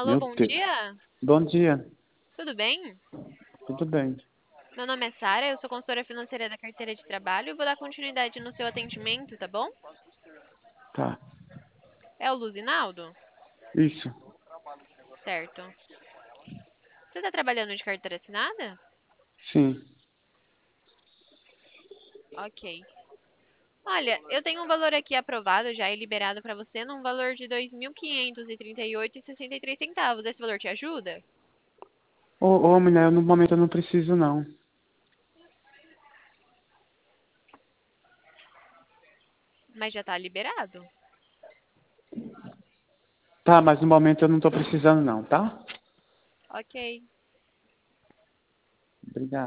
Alô, Meu bom Deus. dia. Bom dia. Tudo bem? Tudo bem? Meu nome é Sara, eu sou consultora financeira da carteira de trabalho e vou dar continuidade no seu atendimento, tá bom? Tá. É o Luzinaldo? Isso. Certo. Você está trabalhando de carteira assinada? Sim. Ok. Olha, eu tenho um valor aqui aprovado já e liberado para você num valor de R$ 2.538,63. Esse valor te ajuda? Ô, mulher, no momento eu não preciso, não. Mas já está liberado. Tá, mas no momento eu não tô precisando, não, tá? Ok. Obrigado.